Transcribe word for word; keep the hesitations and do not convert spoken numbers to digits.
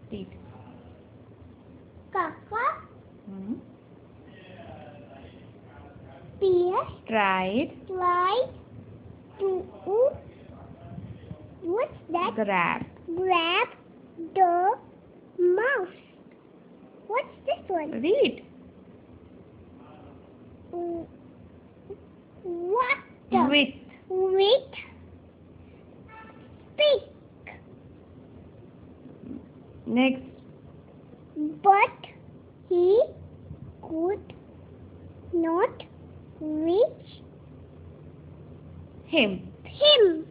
Read. Kaka Hmm. Pierce Tried. tried to what's that? Grab. Grab the mouse. What's this one? Read. Mm, What the? With. With stick. Next. But he could not reach Him. him.